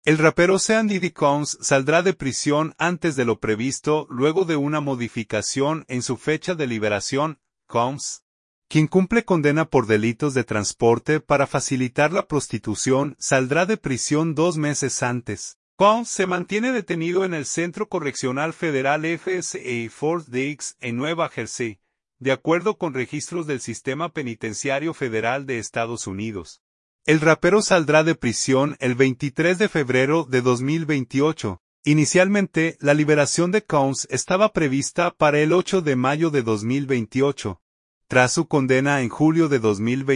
El rapero Sean Diddy Combs saldrá de prisión antes de lo previsto luego de una modificación en su fecha de liberación. Combs, quien cumple condena por delitos de transporte para facilitar la prostitución, saldrá de prisión 2 meses antes. Combs se mantiene detenido en el Centro Correccional Federal FSA Fort Dix en Nueva Jersey, de acuerdo con registros del Sistema Penitenciario Federal de Estados Unidos. El rapero saldrá de prisión el 23 de febrero de 2028. Inicialmente, la liberación de Combs estaba prevista para el 8 de mayo de 2028. Tras su condena en julio de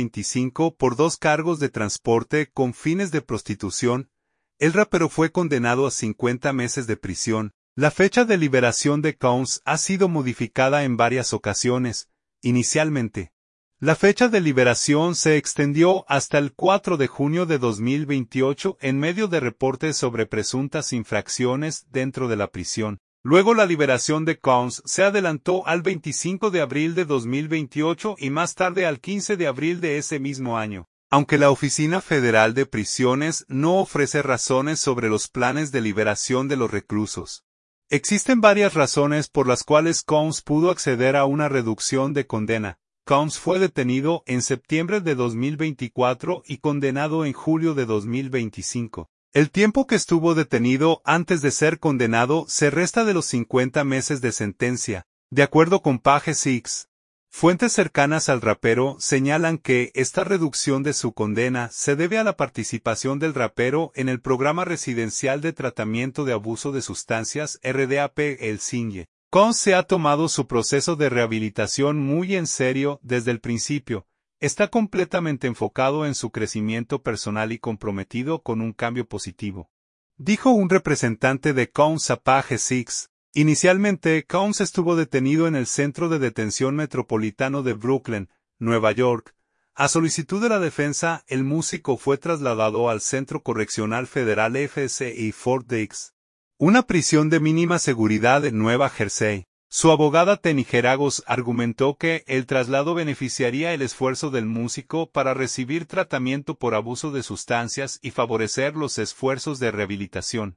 2025 por 2 cargos de transporte con fines de prostitución, el rapero fue condenado a 50 meses de prisión. La fecha de liberación de Combs ha sido modificada en varias ocasiones. Inicialmente, la fecha de liberación se extendió hasta el 4 de junio de 2028 en medio de reportes sobre presuntas infracciones dentro de la prisión. Luego la liberación de Combs se adelantó al 25 de abril de 2028 y más tarde al 15 de abril de ese mismo año. Aunque la Oficina Federal de Prisiones no ofrece razones sobre los planes de liberación de los reclusos, existen varias razones por las cuales Combs pudo acceder a una reducción de condena. Combs fue detenido en septiembre de 2024 y condenado en julio de 2025. El tiempo que estuvo detenido antes de ser condenado se resta de los 50 meses de sentencia, de acuerdo con Page Six. Fuentes cercanas al rapero señalan que esta reducción de su condena se debe a la participación del rapero en el programa residencial de tratamiento de abuso de sustancias RDAP El Singe. Combs se ha tomado su proceso de rehabilitación muy en serio desde el principio. Está completamente enfocado en su crecimiento personal y comprometido con un cambio positivo, dijo un representante de Combs a Page Six. Inicialmente, Combs estuvo detenido en el Centro de Detención Metropolitano de Brooklyn, Nueva York. A solicitud de la defensa, el músico fue trasladado al Centro Correccional Federal FSA Fort Dix, una prisión de mínima seguridad en Nueva Jersey. Su abogada Tenny Geragos argumentó que el traslado beneficiaría el esfuerzo del músico para recibir tratamiento por abuso de sustancias y favorecer los esfuerzos de rehabilitación.